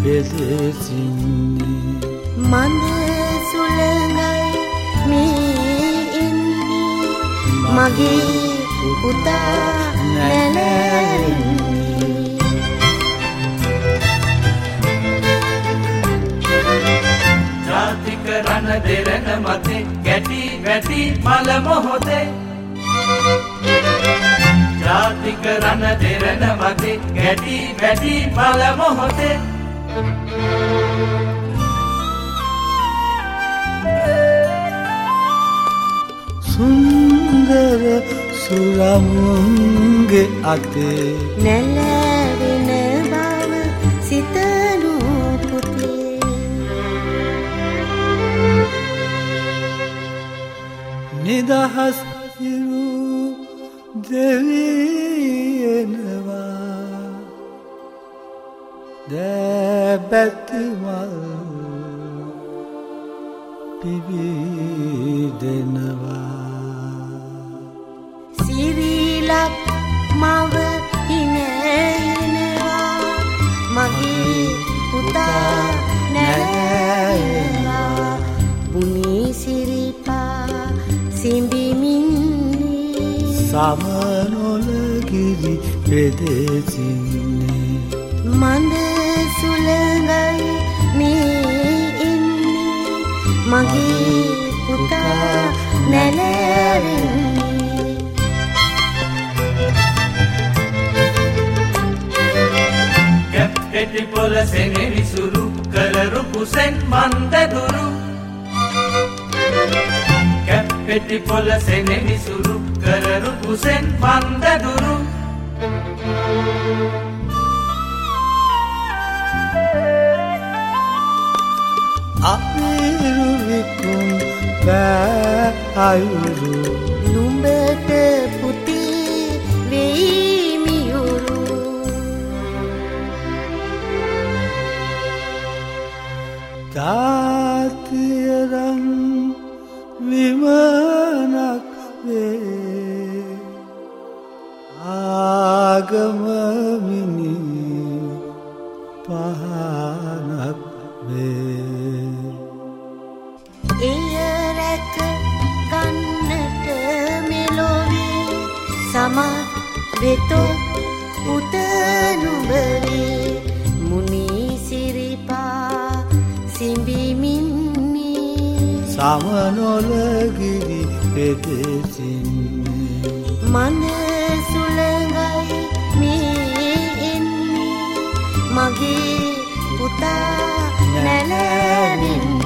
පෙදෙසින්නේ මඳ සුළඟයි මේ ඉන්නේ මගේ පුතා නැලෙන්නේ ජාතික රණ දෙරණ මතේ ගැටි වැටි මල මොහොතේ ජාතික රණ දෙරණ මතේ ගැටි වැටි මල මොහොතේ සුන්දර සුරමුන්ගේ අතේ නැලවෙන බව සිතනු පුතේ නිදහස් හිරු දෙවියනවා දැබැතිමල් පිබිදෙනවා සිරිලක් මව හිනහිනවා මගේ පුතා නැලෙනවා බුනි සිරිපා සිඹිමින්නේ සමනොලගිරි පෙදෙසින්නේ මඳ සුළඟයි මේ ඉන්නේ මගේ පුතා නැලෙන්නේ කැප්පෙටි පොළ සෙනෙවි සුරු කලරු කුසෙන් මන්ද දුරු කැප්පෙටි පොළ සෙනෙවි සුරු කලරු කුසෙන් මන්ද දුරු අහිරු විකුම් බෑ අයුරු නුඹට පුතේ වෙයි මියුරු ජාතියරන් විමනක් වේ ආගමමිනි පහනක් වේ එය රැක ගන්නට මෙලොවේ සමත් වෙතොත් පුත නුඹවේ මුනි සිරිපා සිඹිමින්නේ සමනොලගිරි පෙදෙසින්නේ මඳ සුළඟයි මේ එන්නේ මගේ පුතා නැලෙන්නේ